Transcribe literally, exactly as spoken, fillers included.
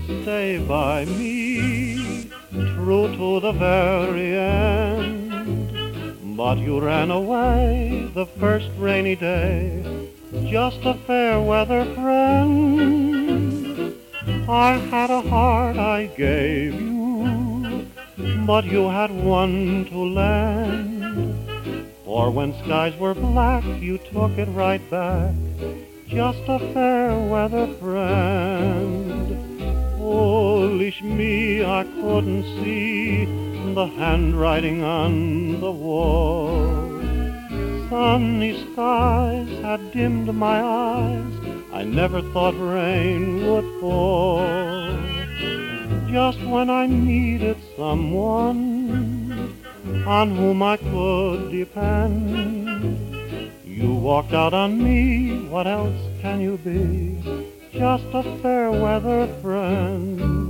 stay by me, true to the very end. But you ran away the first rainy day, just a fair weather friend. I had a heart I gave you, but you had one to lend. For when skies were black, you took it right back, just a fair weather friend. Foolish me, I couldn't see the handwriting on the wall. Sunny skies had dimmed my eyes, I never thought rain would fall. Just when I needed someone on whom I could depend, you walked out on me, what else can you be? Just a fair weather friend.